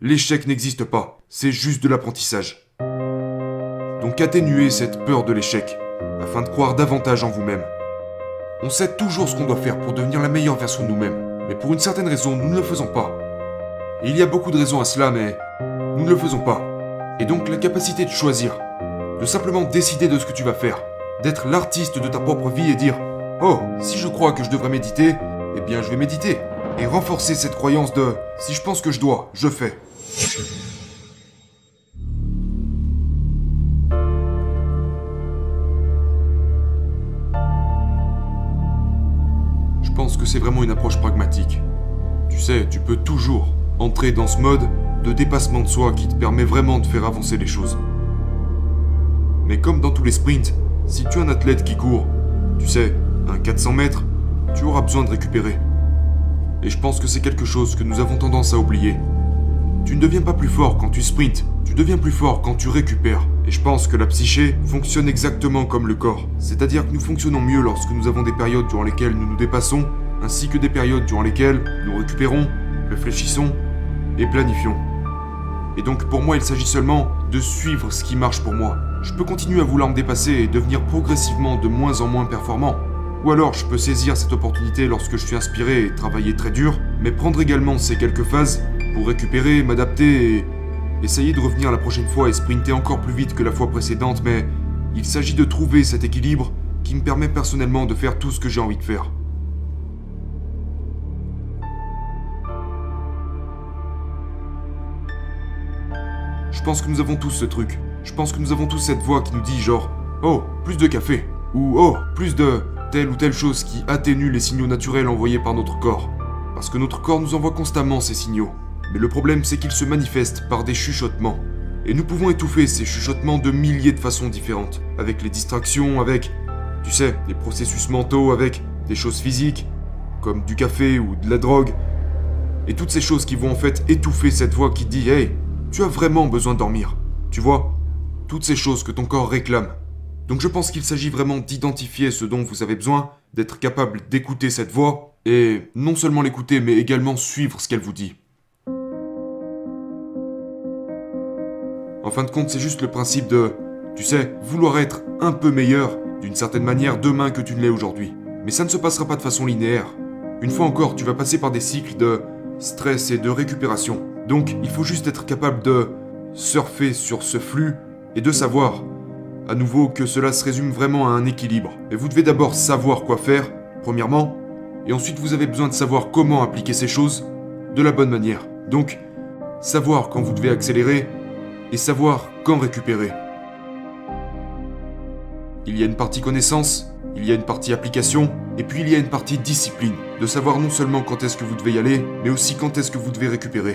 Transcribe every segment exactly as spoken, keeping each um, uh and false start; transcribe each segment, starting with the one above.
l'échec n'existe pas, c'est juste de l'apprentissage. Donc atténuez cette peur de l'échec, afin de croire davantage en vous-même. On sait toujours ce qu'on doit faire pour devenir la meilleure version de nous-mêmes, mais pour une certaine raison, nous ne le faisons pas. Et il y a beaucoup de raisons à cela, mais nous ne le faisons pas. Et donc la capacité de choisir, de simplement décider de ce que tu vas faire, d'être l'artiste de ta propre vie et dire « Oh, si je crois que je devrais méditer, eh bien je vais méditer. » Et renforcer cette croyance de « Si je pense que je dois, je fais. » Je pense que c'est vraiment une approche pragmatique. Tu sais, tu peux toujours entrer dans ce mode de dépassement de soi qui te permet vraiment de faire avancer les choses. Mais comme dans tous les sprints, si tu es un athlète qui court, tu sais, un quatre cents mètres, tu auras besoin de récupérer. Et je pense que c'est quelque chose que nous avons tendance à oublier. Tu ne deviens pas plus fort quand tu sprints, tu deviens plus fort quand tu récupères. Et je pense que la psyché fonctionne exactement comme le corps. C'est-à-dire que nous fonctionnons mieux lorsque nous avons des périodes durant lesquelles nous nous dépassons, ainsi que des périodes durant lesquelles nous récupérons, réfléchissons et planifions. Et donc pour moi, il s'agit seulement de suivre ce qui marche pour moi. Je peux continuer à vouloir me dépasser et devenir progressivement de moins en moins performant. Ou alors je peux saisir cette opportunité lorsque je suis inspiré et travailler très dur, mais prendre également ces quelques phases pour récupérer, m'adapter et essayer de revenir la prochaine fois et sprinter encore plus vite que la fois précédente, mais il s'agit de trouver cet équilibre qui me permet personnellement de faire tout ce que j'ai envie de faire. Je pense que nous avons tous ce truc. Je pense que nous avons tous cette voix qui nous dit genre « Oh, plus de café » ou « Oh, plus de telle ou telle chose qui atténue les signaux naturels envoyés par notre corps. » Parce que notre corps nous envoie constamment ces signaux. Mais le problème, c'est qu'ils se manifestent par des chuchotements. Et nous pouvons étouffer ces chuchotements de milliers de façons différentes. Avec les distractions, avec, tu sais, des processus mentaux, avec des choses physiques, comme du café ou de la drogue. Et toutes ces choses qui vont en fait étouffer cette voix qui dit « Hey, tu as vraiment besoin de dormir. » Tu vois ? Toutes ces choses que ton corps réclame. Donc je pense qu'il s'agit vraiment d'identifier ce dont vous avez besoin, d'être capable d'écouter cette voix, et non seulement l'écouter, mais également suivre ce qu'elle vous dit. En fin de compte, c'est juste le principe de, tu sais, vouloir être un peu meilleur, d'une certaine manière, demain que tu ne l'es aujourd'hui. Mais ça ne se passera pas de façon linéaire. Une fois encore, tu vas passer par des cycles de stress et de récupération. Donc, il faut juste être capable de surfer sur ce flux et de savoir, à nouveau, que cela se résume vraiment à un équilibre. Et vous devez d'abord savoir quoi faire, premièrement, et ensuite vous avez besoin de savoir comment appliquer ces choses de la bonne manière. Donc, savoir quand vous devez accélérer et savoir quand récupérer. Il y a une partie connaissance, il y a une partie application, et puis il y a une partie discipline, de savoir non seulement quand est-ce que vous devez y aller, mais aussi quand est-ce que vous devez récupérer.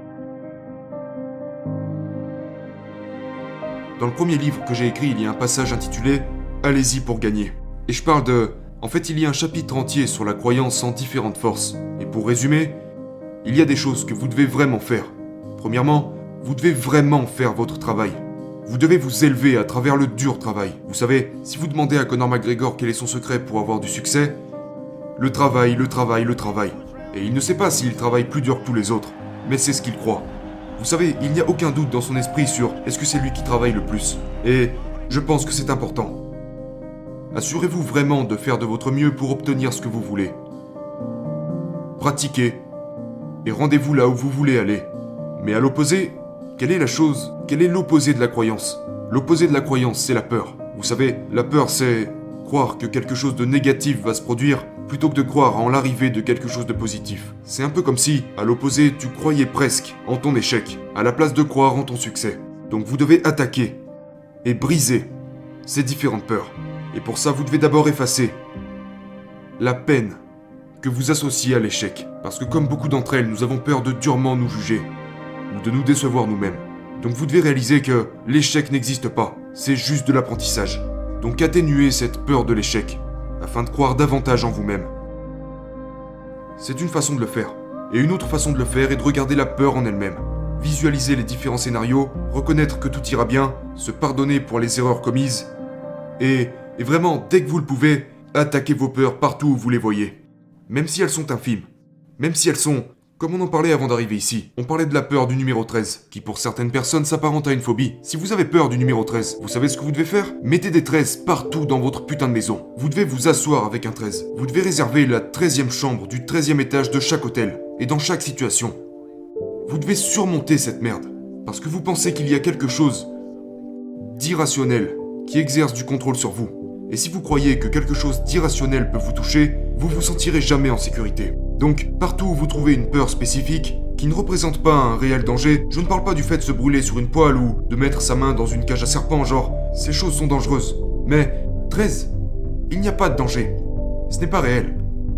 Dans le premier livre que j'ai écrit, il y a un passage intitulé « Allez-y pour gagner ». Et je parle de... En fait, il y a un chapitre entier sur la croyance en différentes forces. Et pour résumer, il y a des choses que vous devez vraiment faire. Premièrement, vous devez vraiment faire votre travail. Vous devez vous élever à travers le dur travail. Vous savez, si vous demandez à Conor McGregor quel est son secret pour avoir du succès, le travail, le travail, le travail. Et il ne sait pas s'il travaille plus dur que tous les autres, mais c'est ce qu'il croit. Vous savez, il n'y a aucun doute dans son esprit sur est-ce que c'est lui qui travaille le plus. Et je pense que c'est important. Assurez-vous vraiment de faire de votre mieux pour obtenir ce que vous voulez. Pratiquez. Et rendez-vous là où vous voulez aller. Mais à l'opposé, quelle est la chose? Quel est l'opposé de la croyance? L'opposé de la croyance, c'est la peur. Vous savez, la peur, c'est croire que quelque chose de négatif va se produire plutôt que de croire en l'arrivée de quelque chose de positif. C'est un peu comme si, à l'opposé, tu croyais presque en ton échec, à la place de croire en ton succès. Donc vous devez attaquer et briser ces différentes peurs. Et pour ça, vous devez d'abord effacer la peine que vous associez à l'échec. Parce que comme beaucoup d'entre elles, nous avons peur de durement nous juger ou de nous décevoir nous-mêmes. Donc vous devez réaliser que l'échec n'existe pas, c'est juste de l'apprentissage. Donc atténuez cette peur de l'échec, afin de croire davantage en vous-même. C'est une façon de le faire. Et une autre façon de le faire est de regarder la peur en elle-même. Visualiser les différents scénarios, reconnaître que tout ira bien, se pardonner pour les erreurs commises, et, et vraiment, dès que vous le pouvez, attaquez vos peurs partout où vous les voyez. Même si elles sont infimes, même si elles sont Comme on en parlait avant d'arriver ici, on parlait de la peur du numéro treize, qui pour certaines personnes s'apparente à une phobie. Si vous avez peur du numéro treize, vous savez ce que vous devez faire? Mettez des treize partout dans votre putain de maison. Vous devez vous asseoir avec un treize. Vous devez réserver la treizième chambre du treizième étage de chaque hôtel, et dans chaque situation. Vous devez surmonter cette merde, parce que vous pensez qu'il y a quelque chose d'irrationnel qui exerce du contrôle sur vous. Et si vous croyez que quelque chose d'irrationnel peut vous toucher, vous vous sentirez jamais en sécurité. Donc, partout où vous trouvez une peur spécifique, qui ne représente pas un réel danger, je ne parle pas du fait de se brûler sur une poêle ou de mettre sa main dans une cage à serpents, genre, ces choses sont dangereuses. Mais, treize, il n'y a pas de danger. Ce n'est pas réel.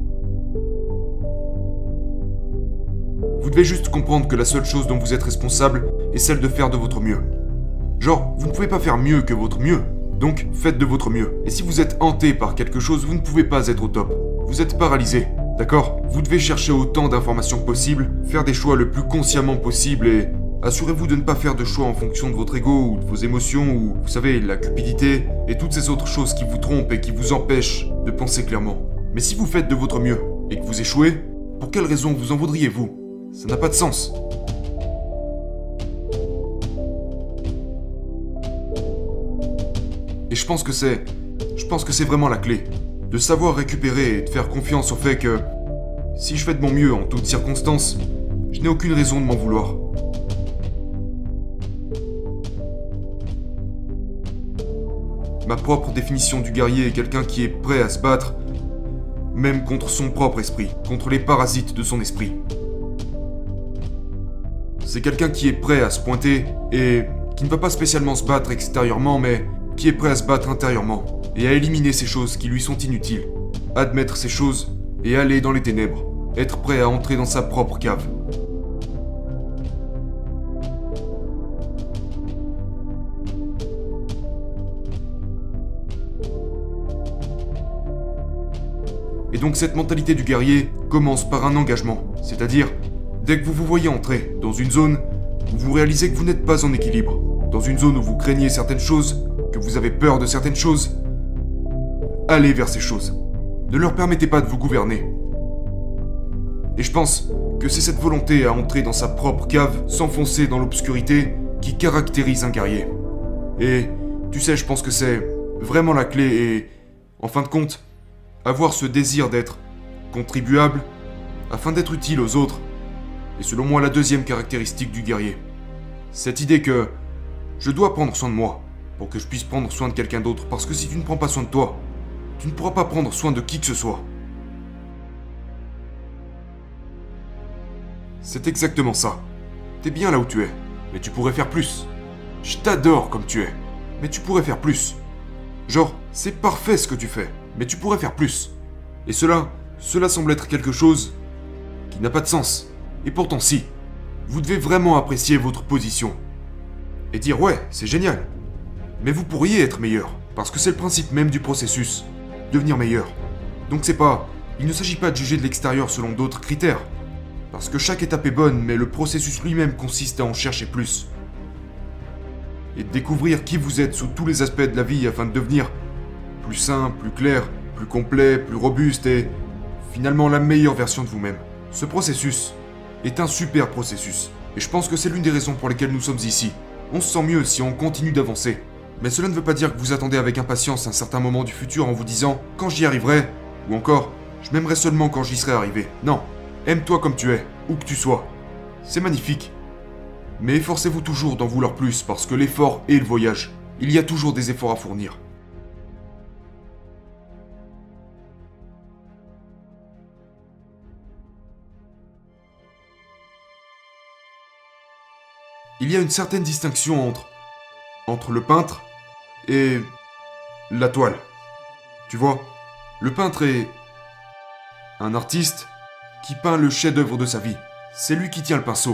Vous devez juste comprendre que la seule chose dont vous êtes responsable est celle de faire de votre mieux. Genre, vous ne pouvez pas faire mieux que votre mieux. Donc, faites de votre mieux. Et si vous êtes hanté par quelque chose, vous ne pouvez pas être au top. Vous êtes paralysé. D'accord? Vous devez chercher autant d'informations que possible, faire des choix le plus consciemment possible et assurez-vous de ne pas faire de choix en fonction de votre ego ou de vos émotions ou, vous savez, la cupidité et toutes ces autres choses qui vous trompent et qui vous empêchent de penser clairement. Mais si vous faites de votre mieux et que vous échouez, pour quelle raison vous en voudriez-vous? Ça n'a pas de sens. Et je pense que c'est... Je pense que c'est vraiment la clé. De savoir récupérer et de faire confiance au fait que... Si je fais de mon mieux en toutes circonstances, je n'ai aucune raison de m'en vouloir. Ma propre définition du guerrier est quelqu'un qui est prêt à se battre, même contre son propre esprit, contre les parasites de son esprit. C'est quelqu'un qui est prêt à se pointer et qui ne va pas spécialement se battre extérieurement, mais qui est prêt à se battre intérieurement et à éliminer ces choses qui lui sont inutiles, admettre ces choses et aller dans les ténèbres, être prêt à entrer dans sa propre cave. Et donc cette mentalité du guerrier commence par un engagement, c'est-à-dire, dès que vous vous voyez entrer dans une zone où vous réalisez que vous n'êtes pas en équilibre, dans une zone où vous craignez certaines choses, que vous avez peur de certaines choses, allez vers ces choses. Ne leur permettez pas de vous gouverner. Et je pense que c'est cette volonté à entrer dans sa propre cave, s'enfoncer dans l'obscurité, qui caractérise un guerrier. Et, tu sais, je pense que c'est vraiment la clé et, en fin de compte, avoir ce désir d'être contribuable afin d'être utile aux autres est selon moi la deuxième caractéristique du guerrier. Cette idée que je dois prendre soin de moi pour que je puisse prendre soin de quelqu'un d'autre, parce que si tu ne prends pas soin de toi, tu ne pourras pas prendre soin de qui que ce soit. C'est exactement ça. T'es bien là où tu es, mais tu pourrais faire plus. Je t'adore comme tu es, mais tu pourrais faire plus. Genre, c'est parfait ce que tu fais, mais tu pourrais faire plus. Et cela, cela semble être quelque chose qui n'a pas de sens. Et pourtant si, vous devez vraiment apprécier votre position. Et dire ouais, c'est génial. Mais vous pourriez être meilleur, parce que c'est le principe même du processus, devenir meilleur. Donc c'est pas, il ne s'agit pas de juger de l'extérieur selon d'autres critères, parce que chaque étape est bonne, mais le processus lui-même consiste à en chercher plus. Et de découvrir qui vous êtes sous tous les aspects de la vie afin de devenir plus sain, plus clair, plus complet, plus robuste et finalement la meilleure version de vous-même. Ce processus est un super processus, et je pense que c'est l'une des raisons pour lesquelles nous sommes ici. On se sent mieux si on continue d'avancer. Mais cela ne veut pas dire que vous attendez avec impatience un certain moment du futur en vous disant « quand j'y arriverai » ou encore « je m'aimerai seulement quand j'y serai arrivé ». Non, aime-toi comme tu es, où que tu sois. C'est magnifique. Mais efforcez-vous toujours d'en vouloir plus parce que l'effort est le voyage. Il y a toujours des efforts à fournir. Il y a une certaine distinction entre, entre le peintre et la toile. Tu vois, le peintre est un artiste qui peint le chef-d'œuvre de sa vie. C'est lui qui tient le pinceau.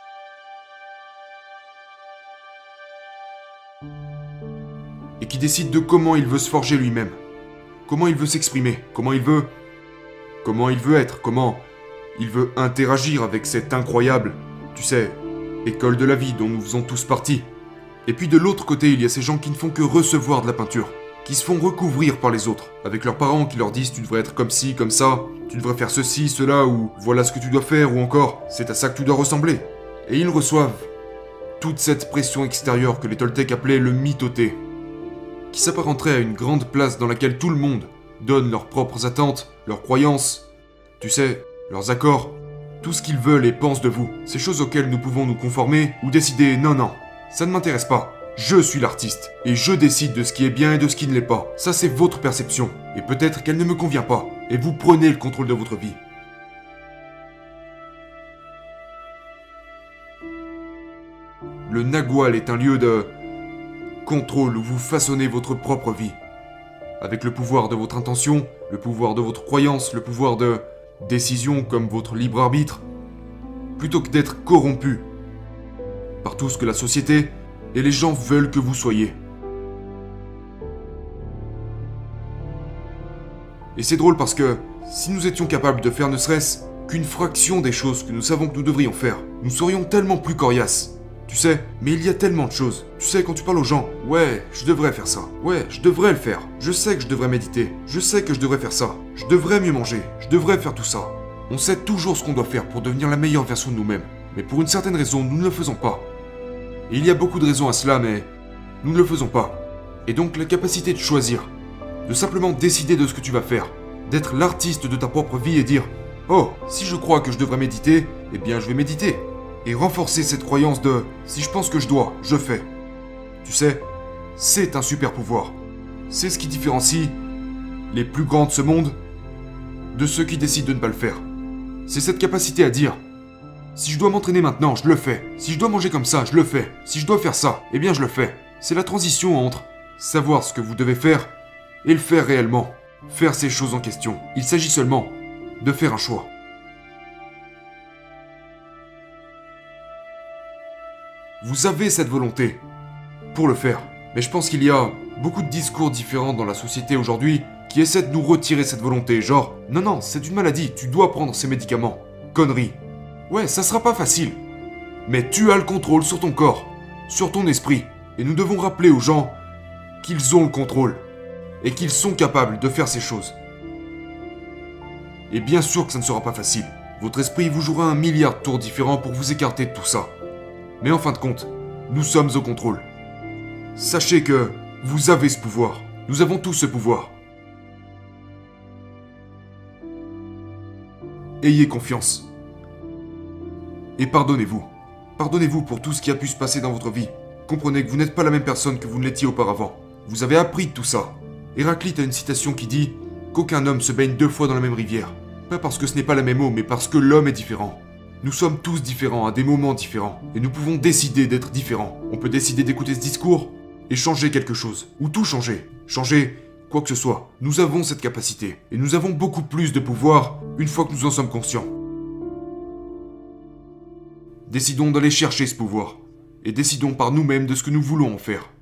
Et qui décide de comment il veut se forger lui-même. Comment il veut s'exprimer. Comment il veut... Comment il veut être. Comment il veut interagir avec cette incroyable, tu sais, école de la vie dont nous faisons tous partie. Et puis de l'autre côté, il y a ces gens qui ne font que recevoir de la peinture. qui se font recouvrir par les autres, avec leurs parents qui leur disent tu devrais être comme ci, comme ça, tu devrais faire ceci, cela, ou voilà ce que tu dois faire, ou encore c'est à ça que tu dois ressembler. Et ils reçoivent toute cette pression extérieure que les Toltecs appelaient le mythoté, qui s'apparenterait à une grande place dans laquelle tout le monde donne leurs propres attentes, leurs croyances, tu sais, leurs accords, tout ce qu'ils veulent et pensent de vous, ces choses auxquelles nous pouvons nous conformer ou décider non, non, ça ne m'intéresse pas. Je suis l'artiste, et je décide de ce qui est bien et de ce qui ne l'est pas. Ça, c'est votre perception, et peut-être qu'elle ne me convient pas, et vous prenez le contrôle de votre vie. Le Nagual est un lieu de contrôle où vous façonnez votre propre vie. Avec le pouvoir de votre intention, le pouvoir de votre croyance, le pouvoir de décision comme votre libre arbitre, plutôt que d'être corrompu par tout ce que la société et les gens veulent que vous soyez. Et c'est drôle parce que, si nous étions capables de faire ne serait-ce qu'une fraction des choses que nous savons que nous devrions faire, nous serions tellement plus coriaces. Tu sais, mais il y a tellement de choses. Tu sais, quand tu parles aux gens, ouais, je devrais faire ça. Ouais, je devrais le faire. Je sais que je devrais méditer. Je sais que je devrais faire ça. Je devrais mieux manger. Je devrais faire tout ça. On sait toujours ce qu'on doit faire pour devenir la meilleure version de nous-mêmes. Mais pour une certaine raison, nous ne le faisons pas. Et il y a beaucoup de raisons à cela, mais nous ne le faisons pas. Et donc la capacité de choisir, de simplement décider de ce que tu vas faire, d'être l'artiste de ta propre vie et dire « Oh, si je crois que je devrais méditer, eh bien je vais méditer. » Et renforcer cette croyance de « Si je pense que je dois, je fais. » Tu sais, c'est un super pouvoir. C'est ce qui différencie les plus grands de ce monde de ceux qui décident de ne pas le faire. C'est cette capacité à dire « Si je dois m'entraîner maintenant, je le fais. Si je dois manger comme ça, je le fais. Si je dois faire ça, eh bien je le fais. » C'est la transition entre savoir ce que vous devez faire et le faire réellement. Faire ces choses en question. Il s'agit seulement de faire un choix. Vous avez cette volonté pour le faire. Mais je pense qu'il y a beaucoup de discours différents dans la société aujourd'hui qui essaient de nous retirer cette volonté. Genre, non, non, c'est une maladie, tu dois prendre ces médicaments. Connerie. Ouais, ça sera pas facile. Mais tu as le contrôle sur ton corps, sur ton esprit. Et nous devons rappeler aux gens qu'ils ont le contrôle. Et qu'ils sont capables de faire ces choses. Et bien sûr que ça ne sera pas facile. Votre esprit vous jouera un milliard de tours différents pour vous écarter de tout ça. Mais en fin de compte, nous sommes au contrôle. Sachez que vous avez ce pouvoir. Nous avons tous ce pouvoir. Ayez confiance. Et pardonnez-vous. Pardonnez-vous pour tout ce qui a pu se passer dans votre vie. Comprenez que vous n'êtes pas la même personne que vous ne l'étiez auparavant. Vous avez appris de tout ça. Héraclite a une citation qui dit qu'aucun homme se baigne deux fois dans la même rivière. Pas parce que ce n'est pas la même eau, mais parce que l'homme est différent. Nous sommes tous différents à des moments différents. Et nous pouvons décider d'être différents. On peut décider d'écouter ce discours et changer quelque chose. Ou tout changer. Changer quoi que ce soit. Nous avons cette capacité. Et nous avons beaucoup plus de pouvoir une fois que nous en sommes conscients. Décidons d'aller chercher ce pouvoir. Et décidons par nous-mêmes de ce que nous voulons en faire.